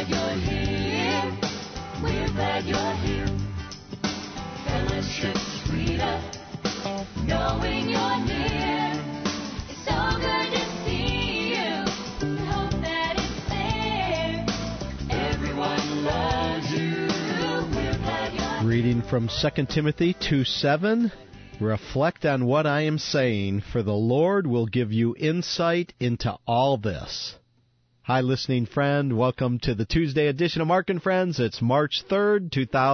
glad you're here. We're glad you're here. Fellowship's freedom, knowing you're near. It's so good to see you. We hope that it's there. Everyone loves you. We're glad you're here. Reading from 2 Timothy 2:7. Reflect on what I am saying, for the Lord will give you insight into all this. Hi, listening friend. Welcome to the Tuesday edition of Mark and Friends. It's March 3rd,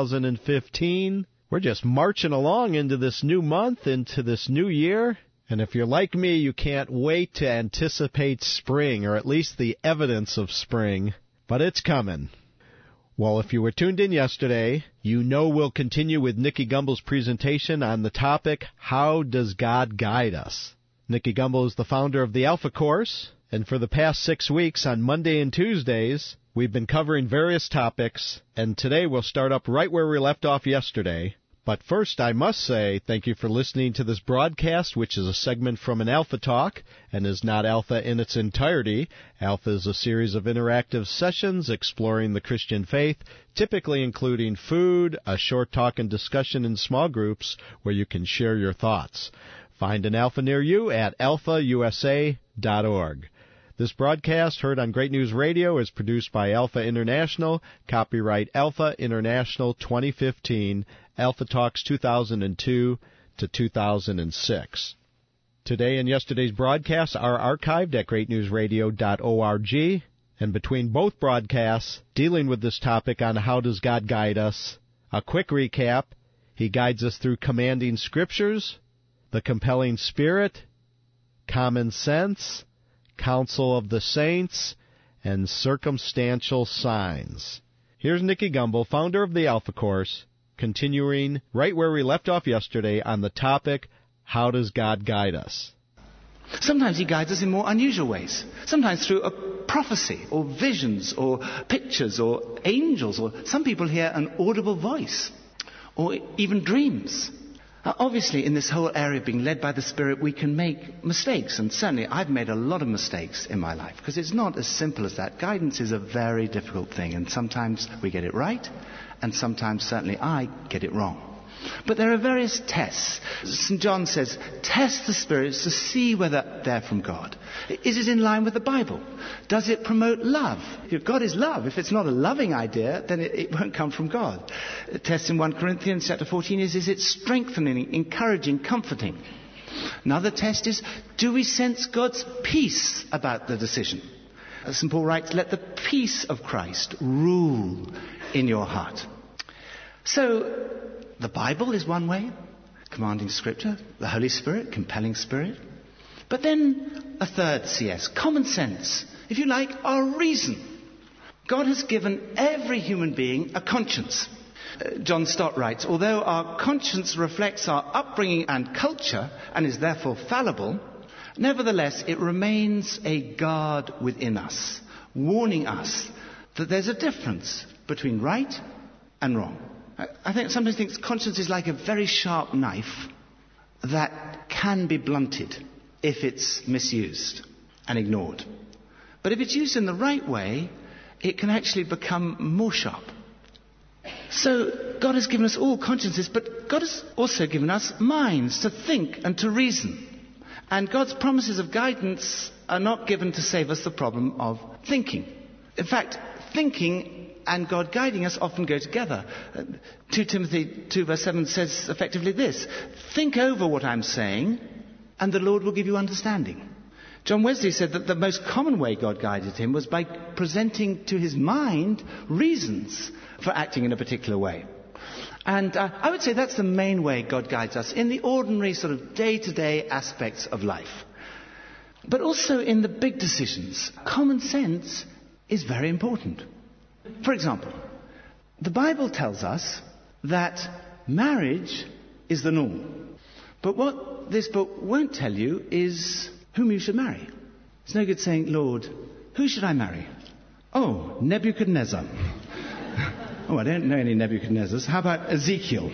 2015. We're just marching along into this new month, into this new year. And if you're like me, you can't wait to anticipate spring, or at least the evidence of spring. But it's coming. Well, if you were tuned in yesterday, you know we'll continue with Nicky Gumbel's presentation on the topic, How Does God Guide Us? Nicky Gumbel is the founder of the Alpha Course, and for the past 6 weeks on Monday and Tuesdays, we've been covering various topics, and today we'll start up right where we left off yesterday. But first, I must say thank you for listening to this broadcast, which is a segment from an Alpha Talk and is not Alpha in its entirety. Alpha is a series of interactive sessions exploring the Christian faith, typically including food, a short talk and discussion in small groups where you can share your thoughts. Find an Alpha near you at alphausa.org. This broadcast, heard on Great News Radio, is produced by Alpha International, copyright Alpha International 2015, Alpha Talks 2002 to 2006. Today and yesterday's broadcasts are archived at greatnewsradio.org, and between both broadcasts, dealing with this topic on how does God guide us, a quick recap: He guides us through commanding scriptures, the compelling spirit, common sense, counsel of the saints, and circumstantial signs. Here's Nicky Gumbel, founder of the Alpha Course, continuing right where we left off yesterday on the topic, How Does God Guide Us? Sometimes he guides us in more unusual ways. Sometimes through a prophecy, or visions, or pictures, or angels, or some people hear an audible voice, or even dreams. Obviously, in this whole area of being led by the Spirit, we can make mistakes. And certainly, I've made a lot of mistakes in my life, because it's not as simple as that. Guidance is a very difficult thing, and sometimes we get it right, and sometimes, certainly, I get it wrong. But there are various tests. St. John says, test the spirits to see whether they're from God. Is it in line with the Bible? Does it promote love? If God is love, if it's not a loving idea, then it won't come from God. A test in 1 Corinthians chapter 14 is it strengthening, encouraging, comforting? Another test is, do we sense God's peace about the decision? As St. Paul writes, let the peace of Christ rule in your heart. So, the Bible is one way, commanding scripture, the Holy Spirit, compelling spirit. But then a third CS, common sense, if you like, our reason. God has given every human being a conscience. John Stott writes, although our conscience reflects our upbringing and culture and is therefore fallible, nevertheless it remains a guard within us, warning us that there's a difference between right and wrong. I sometimes think conscience is like a very sharp knife that can be blunted if it's misused and ignored. But if it's used in the right way, it can actually become more sharp. So God has given us all consciences, but God has also given us minds to think and to reason. And God's promises of guidance are not given to save us the problem of thinking. In fact, thinking and God guiding us often go together. 2 Timothy 2 verse 7 says effectively this: think over what I'm saying, and the Lord will give you understanding. John Wesley said that the most common way God guided him was by presenting to his mind reasons for acting in a particular way. And I would say that's the main way God guides us, in the ordinary sort of day-to-day aspects of life. But also in the big decisions, common sense is very important. For example, the Bible tells us that marriage is the norm. But what this book won't tell you is whom you should marry. It's no good saying, Lord, who should I marry? Oh, Nebuchadnezzar. Oh, I don't know any Nebuchadnezzars. How about Ezekiel?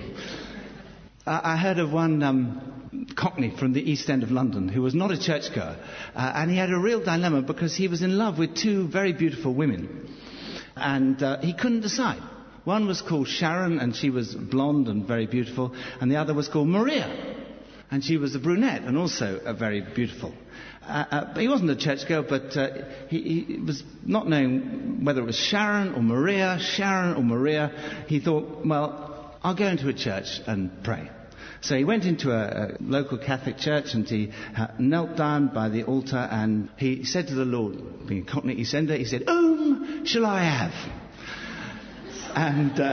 I heard of one Cockney from the East End of London who was not a churchgoer. And he had a real dilemma because he was in love with two very beautiful women. and he couldn't decide. One was called Sharon, and she was blonde and very beautiful, and the other was called Maria, and she was a brunette and also very beautiful. He wasn't a churchgoer, but he was not knowing whether it was Sharon or Maria. He thought, well, I'll go into a church and pray. So he went into a local Catholic church, and he knelt down by the altar, and he said to the Lord, being a Cockney sender, he said, "Whom shall I have?" And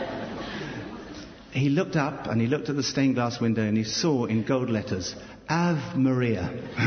he looked up, and he looked at the stained glass window, and he saw in gold letters, "Ave Maria."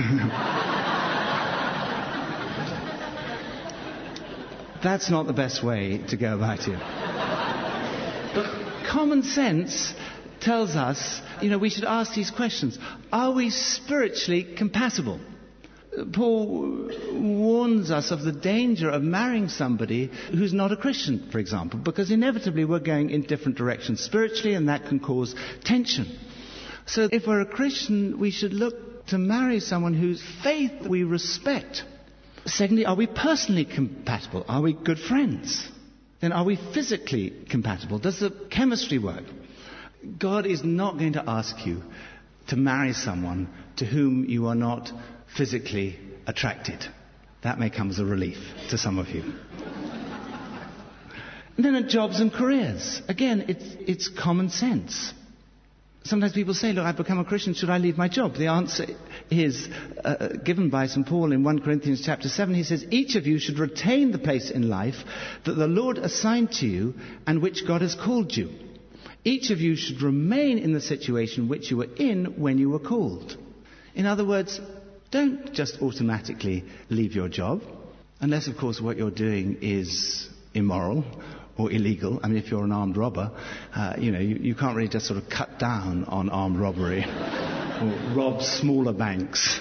That's not the best way to go about it. But common sense tells us, we should ask these questions. Are we spiritually compatible? Paul warns us of the danger of marrying somebody who's not a Christian, for example, because inevitably we're going in different directions spiritually, and that can cause tension. So if we're a Christian, we should look to marry someone whose faith we respect. Secondly, are we personally compatible? Are we good friends? Then are we physically compatible? Does the chemistry work? God is not going to ask you to marry someone to whom you are not physically attracted. That may come as a relief to some of you. And then at jobs and careers. Again, it's common sense. Sometimes people say, look, I've become a Christian, should I leave my job? The answer is given by St. Paul in 1 Corinthians chapter 7. He says, each of you should retain the place in life that the Lord assigned to you and which God has called you. Each of you should remain in the situation which you were in when you were called. In other words, don't just automatically leave your job, unless, of course, what you're doing is immoral or illegal. I mean, if you're an armed robber, you can't really just sort of cut down on armed robbery or rob smaller banks.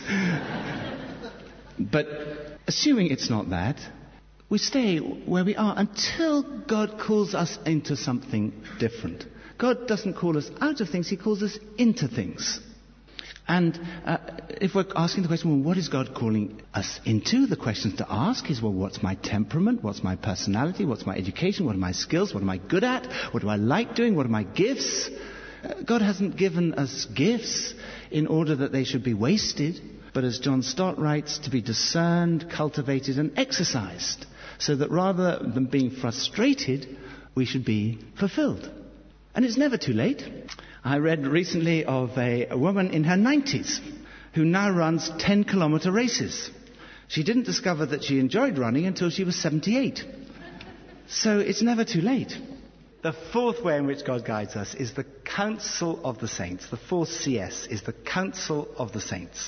But assuming it's not that, we stay where we are until God calls us into something different. God doesn't call us out of things, he calls us into things. And if we're asking the question, well, what is God calling us into? The questions to ask is, well, what's my temperament? What's my personality? What's my education? What are my skills? What am I good at? What do I like doing? What are my gifts? God hasn't given us gifts in order that they should be wasted, but as John Stott writes, to be discerned, cultivated, and exercised, so that rather than being frustrated, we should be fulfilled. And it's never too late. I read recently of a woman in her 90s who now runs 10-kilometer races. She didn't discover that she enjoyed running until she was 78. So it's never too late. The fourth way in which God guides us is the counsel of the saints. The fourth CS is the counsel of the saints.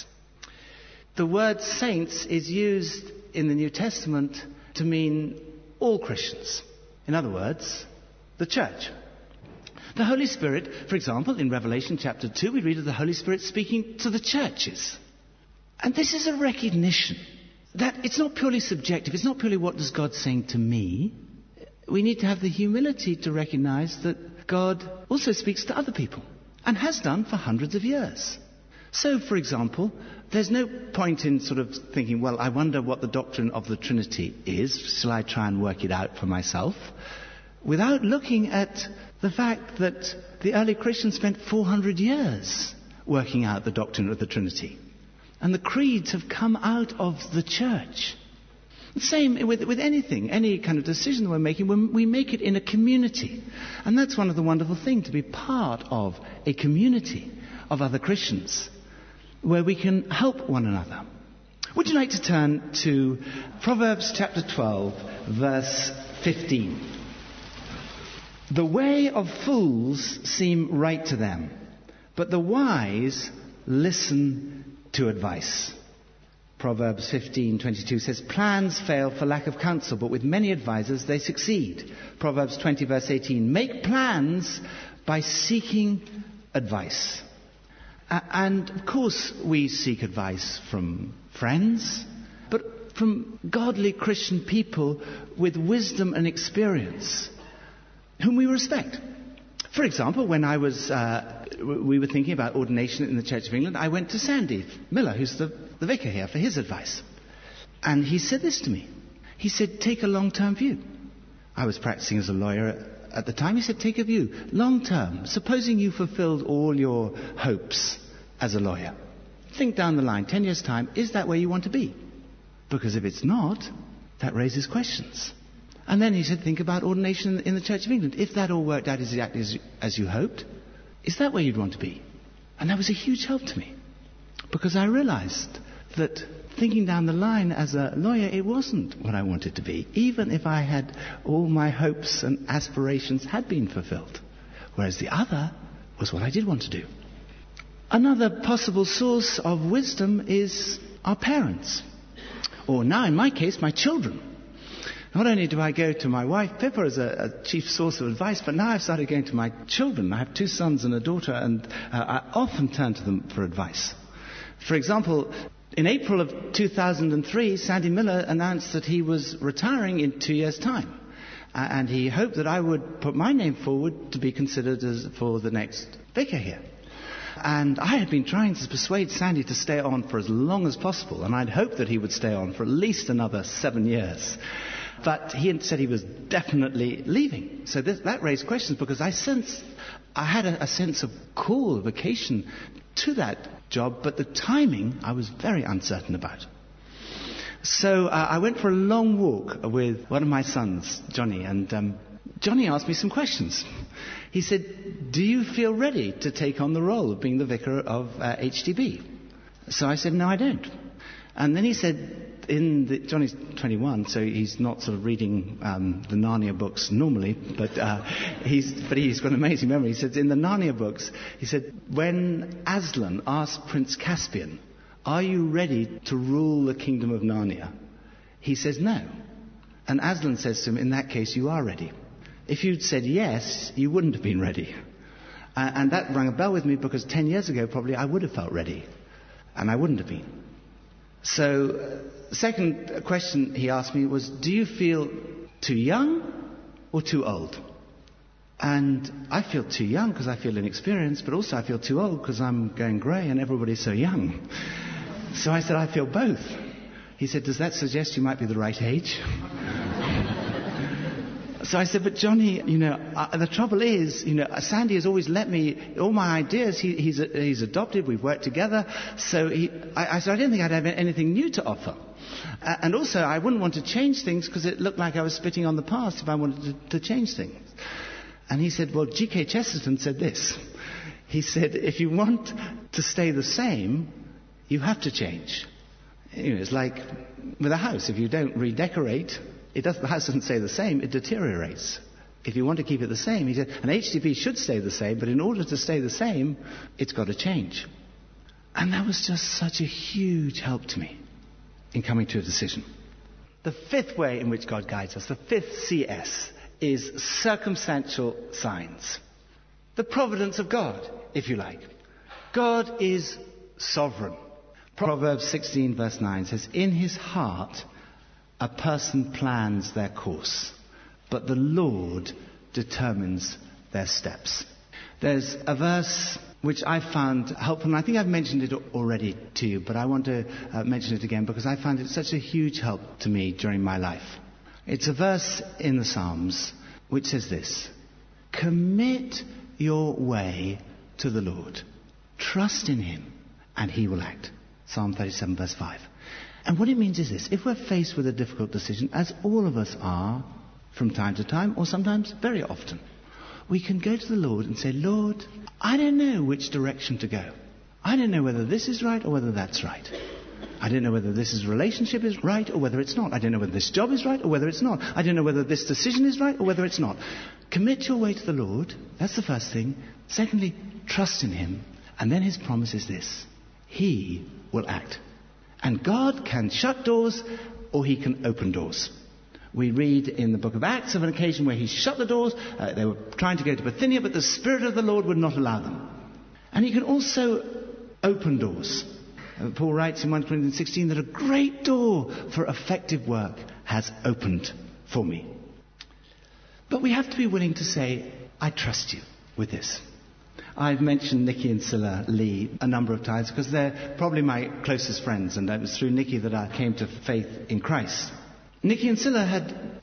The word saints is used in the New Testament to mean all Christians. In other words, the church. The Holy Spirit, for example, in Revelation chapter 2, we read of the Holy Spirit speaking to the churches. And this is a recognition that it's not purely subjective. It's not purely what is God saying to me. We need to have the humility to recognize that God also speaks to other people and has done for hundreds of years. So, for example, there's no point in sort of thinking, well, I wonder what the doctrine of the Trinity is. Shall I try and work it out for myself? Without looking at the fact that the early Christians spent 400 years working out the doctrine of the Trinity. And the creeds have come out of the church. The same with anything, any kind of decision we're making, when we make it in a community. And that's one of the wonderful things, to be part of a community of other Christians, where we can help one another. Would you like to turn to Proverbs chapter 12, verse 15? The way of fools seem right to them, but the wise listen to advice. Proverbs 15:22 says, plans fail for lack of counsel, but with many advisers they succeed. Proverbs 20 verse 18, make plans by seeking advice. And of course we seek advice from friends, but from godly Christian people with wisdom and experience, whom we respect. For example, when we were thinking about ordination in the Church of England, I went to Sandy Miller, who's the vicar here, for his advice. And he said this to me. He said, take a long-term view. I was practicing as a lawyer at the time. He said, take a view, long term. Supposing you fulfilled all your hopes as a lawyer. Think down the line, 10 years' time, is that where you want to be? Because if it's not, that raises questions. And then he said, think about ordination in the Church of England. If that all worked out exactly as you hoped, is that where you'd want to be? And that was a huge help to me. Because I realized that thinking down the line as a lawyer, it wasn't what I wanted to be, even if I had all my hopes and aspirations had been fulfilled. Whereas the other was what I did want to do. Another possible source of wisdom is our parents. Or now, in my case, my children. Not only do I go to my wife, Pippa, as a chief source of advice, but now I've started going to my children. I have 2 sons and a daughter, and I often turn to them for advice. For example, in April of 2003, Sandy Miller announced that he was retiring in 2 years' time. And he hoped that I would put my name forward to be considered for the next vicar here. And I had been trying to persuade Sandy to stay on for as long as possible, and I'd hoped that he would stay on for at least another 7 years. But he had said he was definitely leaving. So that raised questions, because I had a sense of call, vocation to that job, but the timing I was very uncertain about. So I went for a long walk with one of my sons, Johnny, and Johnny asked me some questions. He said, do you feel ready to take on the role of being the vicar of HTB? So I said, no, I don't. And then he said, Johnny's 21, so he's not sort of reading the Narnia books normally, but he's got an amazing memory. He said, in the Narnia books, he said, when Aslan asked Prince Caspian, are you ready to rule the kingdom of Narnia? He says, no. And Aslan says to him, in that case, you are ready. If you'd said yes, you wouldn't have been ready. And that rang a bell with me, because 10 years ago, probably I would have felt ready. And I wouldn't have been. So, second question he asked me was, do you feel too young or too old? And I feel too young because I feel inexperienced, but also I feel too old because I'm going grey and everybody's so young. So I said, I feel both. He said, does that suggest you might be the right age? So I said, but Johnny, the trouble is, Sandy has always let me, all my ideas, he's adopted, we've worked together. So I said, I didn't think I'd have anything new to offer. And also, I wouldn't want to change things because it looked like I was spitting on the past if I wanted to change things. And he said, well, G.K. Chesterton said this. He said, if you want to stay the same, you have to change. It's like with a house. If you don't redecorate, the house doesn't stay the same, it deteriorates. If you want to keep it the same, he said, an HTB should stay the same, but in order to stay the same, it's got to change. And that was just such a huge help to me in coming to a decision. The fifth way in which God guides us, the fifth CS, is circumstantial signs. The providence of God, if you like. God is sovereign. Proverbs 16 verse 9 says, in his heart a person plans their course, but the Lord determines their steps. There's a verse which I found helpful, and I think I've mentioned it already to you, but I want to mention it again because I found it such a huge help to me during my life. It's a verse in the Psalms which says this: commit your way to the Lord. Trust in him, and he will act. Psalm 37 verse 5. And what it means is this: if we're faced with a difficult decision, as all of us are from time to time, or sometimes very often, we can go to the Lord and say, Lord, I don't know which direction to go. I don't know whether this is right or whether that's right. I don't know whether this relationship is right or whether it's not. I don't know whether this job is right or whether it's not. I don't know whether this decision is right or whether it's not. Commit your way to the Lord. That's the first thing. Secondly, trust in him. And then his promise is this: he will act. And God can shut doors or he can open doors. We read in the book of Acts of an occasion where he shut the doors. They were trying to go to Bithynia, but the Spirit of the Lord would not allow them. And he can also open doors. Paul writes in 1 Corinthians 16 that a great door for effective work has opened for me. But we have to be willing to say, I trust you with this. I've mentioned Nikki and Scylla Lee a number of times because they're probably my closest friends, and it was through Nikki that I came to faith in Christ. Nikki and Scylla had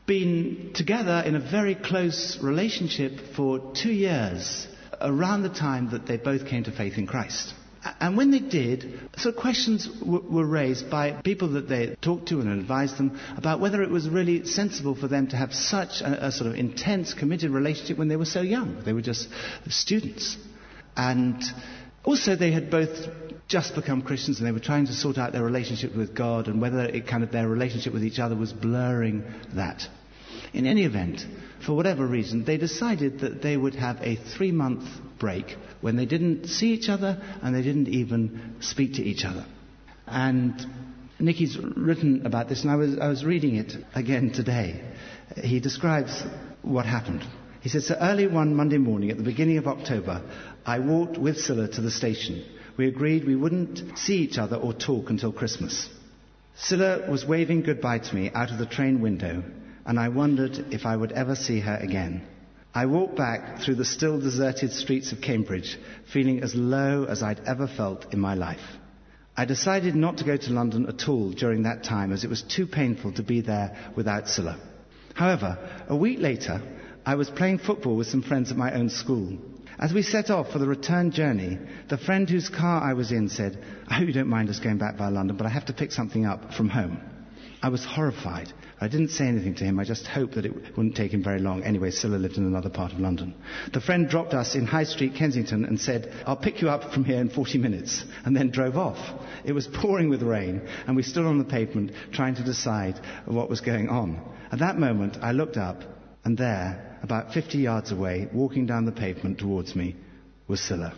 been together in a very close relationship for 2 years, around the time that they both came to faith in Christ. And when they did, sort of questions were raised by people that they talked to and advised them about whether it was really sensible for them to have such a sort of intense, committed relationship when they were so young. They were just students. And also they had both just become Christians, and they were trying to sort out their relationship with God and whether their relationship with each other was blurring that. In any event, for whatever reason, they decided that they would have a 3-month break when they didn't see each other and they didn't even speak to each other. And Nicky's written about this, and I was reading it again today. He describes what happened. He says, so early one Monday morning at the beginning of October, I walked with Scylla to the station. We agreed we wouldn't see each other or talk until Christmas. Scylla was waving goodbye to me out of the train window, and I wondered if I would ever see her again. I walked back through the still deserted streets of Cambridge, feeling as low as I'd ever felt in my life. I decided not to go to London at all during that time, as it was too painful to be there without Scylla. However, a week later, I was playing football with some friends at my own school. As we set off for the return journey, the friend whose car I was in said, I hope you don't mind us going back via London, but I have to pick something up from home. I was horrified. I didn't say anything to him. I just hoped that it wouldn't take him very long. Anyway, Scylla lived in another part of London. The friend dropped us in High Street, Kensington, and said, I'll pick you up from here in 40 minutes, and then drove off. It was pouring with rain, and we stood on the pavement trying to decide what was going on. At that moment, I looked up, and there, about 50 yards away, walking down the pavement towards me, was Scylla.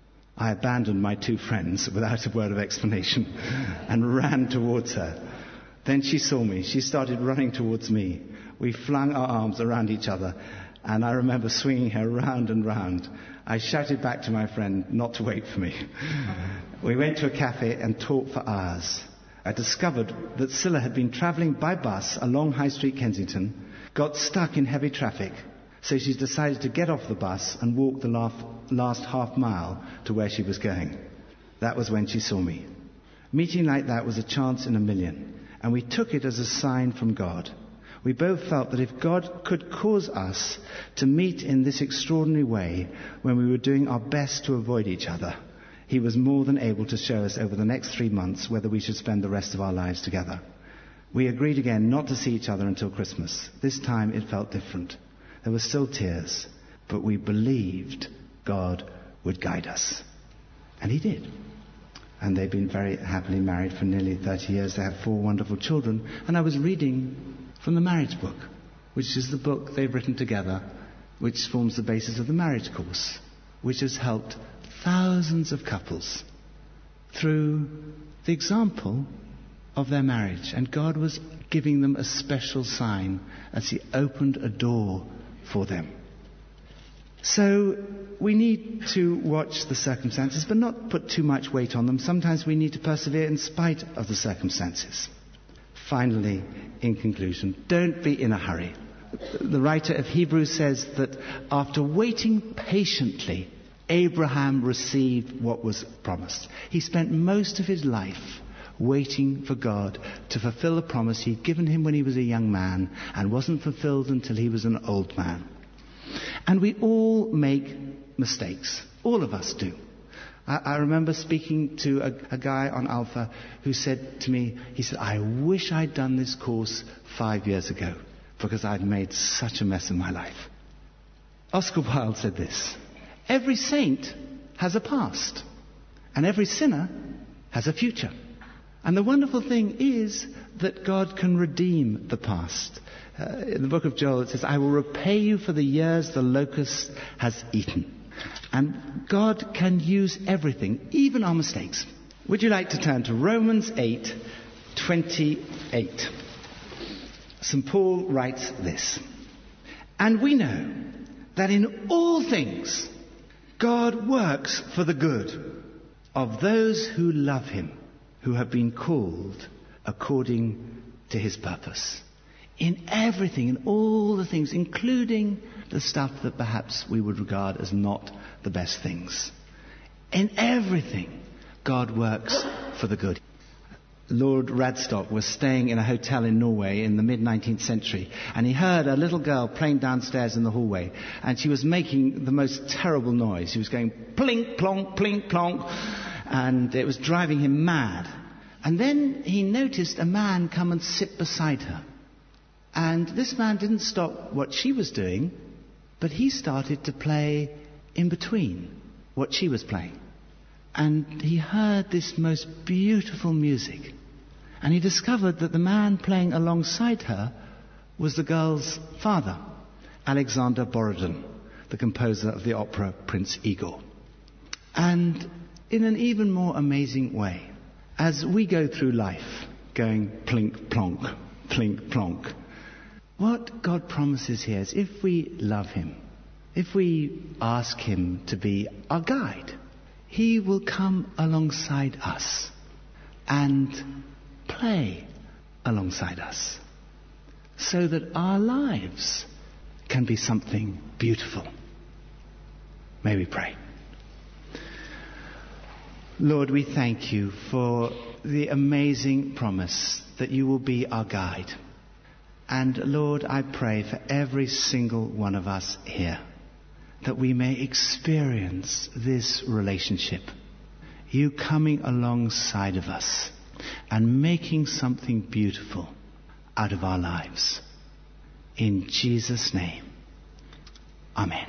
I abandoned my 2 friends without a word of explanation and ran towards her. Then she saw me. She started running towards me. We flung our arms around each other, and I remember swinging her round and round. I shouted back to my friend not to wait for me. We went to a cafe and talked for hours. I discovered that Scylla had been travelling by bus along High Street, Kensington, got stuck in heavy traffic, so she decided to get off the bus and walk the last half mile to where she was going. That was when she saw me. Meeting like that was a chance in a million, and we took it as a sign from God. We both felt that if God could cause us to meet in this extraordinary way when we were doing our best to avoid each other, He was more than able to show us over the next 3 months whether we should spend the rest of our lives together. We agreed again not to see each other until Christmas. This time it felt different. There were still tears, but we believed God would guide us. And He did. And they've been very happily married for nearly 30 years. They have 4 wonderful children. And I was reading from the marriage book, which is the book they've written together, which forms the basis of the marriage course, which has helped thousands of couples through the example of their marriage. And God was giving them a special sign as He opened a door for them. So we need to watch the circumstances, but not put too much weight on them. Sometimes we need to persevere in spite of the circumstances. Finally, in conclusion, don't be in a hurry. The writer of Hebrews says that after waiting patiently, Abraham received what was promised. He spent most of his life waiting for God to fulfill the promise He'd given him when he was a young man and wasn't fulfilled until he was an old man. And we all make mistakes. All of us do. I remember speaking to a guy on Alpha who said to me, he said, I wish I'd done this course 5 years ago because I'd made such a mess in my life. Oscar Wilde said this, every saint has a past and every sinner has a future. And the wonderful thing is that God can redeem the past. In the book of Joel it says, I will repay you for the years the locust has eaten. And God can use everything, even our mistakes. Would you like to turn to Romans 8:28? St. Paul writes this, and we know that in all things God works for the good of those who love Him, who have been called according to His purpose. In everything, in all the things, including the stuff that perhaps we would regard as not the best things. In everything, God works for the good. Lord Radstock was staying in a hotel in Norway in the mid-19th century, and he heard a little girl playing downstairs in the hallway, and she was making the most terrible noise. She was going plink, plonk, plink, plonk, and it was driving him mad. And then he noticed a man come and sit beside her. And this man didn't stop what she was doing, but he started to play in between what she was playing. And he heard this most beautiful music. And he discovered that the man playing alongside her was the girl's father, Alexander Borodin, the composer of the opera Prince Igor. And in an even more amazing way, as we go through life, going plink, plonk, plink, plonk, what God promises here is if we love him, if we ask him to be our guide, he will come alongside us and play alongside us so that our lives can be something beautiful. May we pray. Lord, we thank you for the amazing promise that you will be our guide. And Lord, I pray for every single one of us here that we may experience this relationship, you coming alongside of us and making something beautiful out of our lives. In Jesus' name, amen.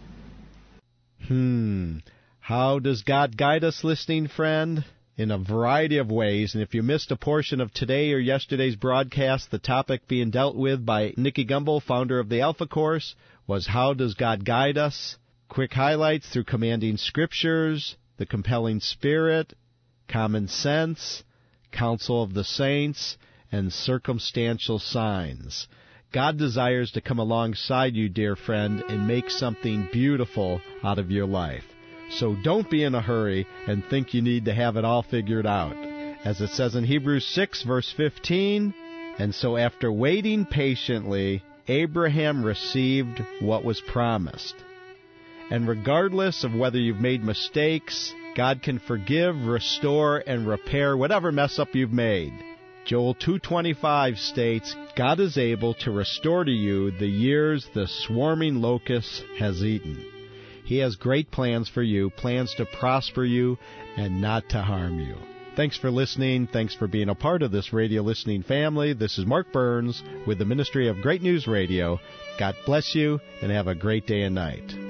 How does God guide us, listening friend? In a variety of ways. And if you missed a portion of today or yesterday's broadcast, the topic being dealt with by Nicky Gumbel, founder of the Alpha Course, was How Does God Guide Us? Quick highlights through commanding scriptures, the compelling spirit, common sense, counsel of the saints, and circumstantial signs. God desires to come alongside you, dear friend, and make something beautiful out of your life. So don't be in a hurry and think you need to have it all figured out. As it says in Hebrews 6, verse 15, and so after waiting patiently, Abraham received what was promised. And regardless of whether you've made mistakes, God can forgive, restore, and repair whatever mess up you've made. Joel 2:25 states, God is able to restore to you the years the swarming locust has eaten. He has great plans for you, plans to prosper you and not to harm you. Thanks for listening. Thanks for being a part of this radio listening family. This is Mark Burns with the Ministry of Great News Radio. God bless you and have a great day and night.